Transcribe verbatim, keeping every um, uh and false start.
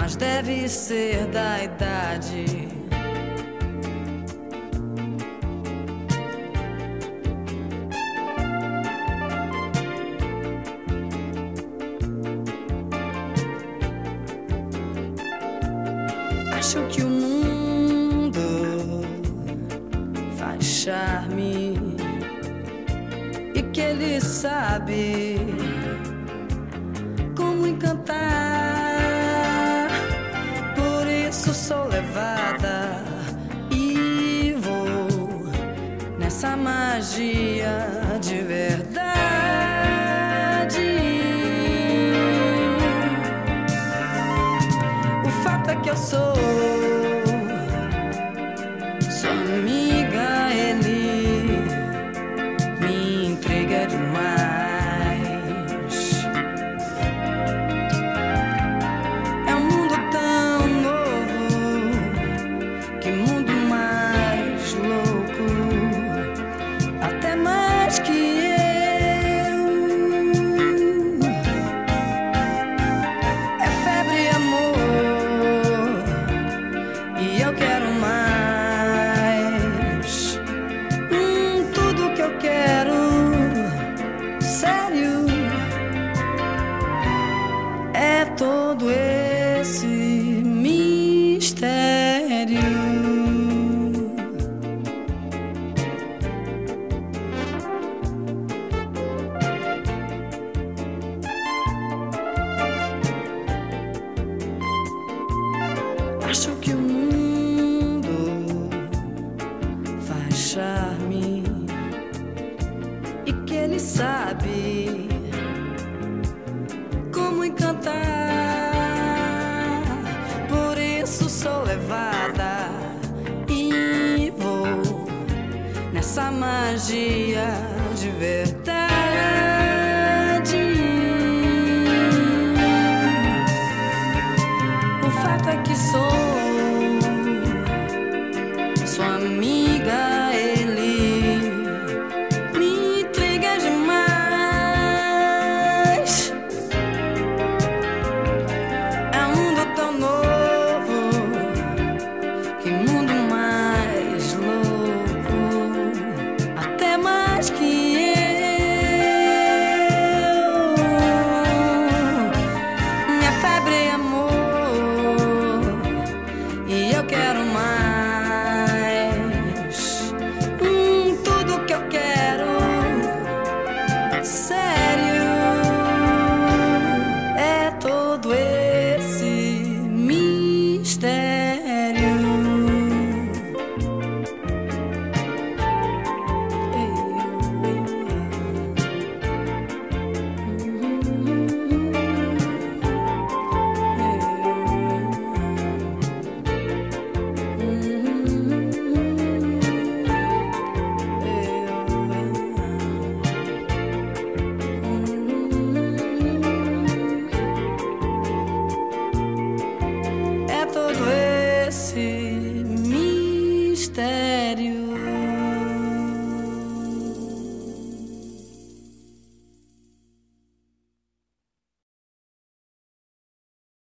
mas deve ser da idade. Acho que o mundo faz charme e que ele sabe como encantar. Por isso sou levada e vou nessa magia de verdade. O fato é que eu sou sua amiga, ele me intriga demais. É um mundo tão novo, que mundo mais louco, até mais que eu. É febre e amor, e eu quero mais. Hum, tudo que eu quero, sério, é todo esse mistério. Acho que o mundo faz charme e que ele sabe como encantar. Por isso sou levada e vou nessa magia de verdade. O fato é que sou sua amiga, ele me intriga demais. É um mundo tão novo, que mundo mais louco, até mais que eu. Minha febre é amor, e eu quero mais. Hum, tudo que eu quero, sério, é todo esse mistério. Ei, ei, é todo esse mistério.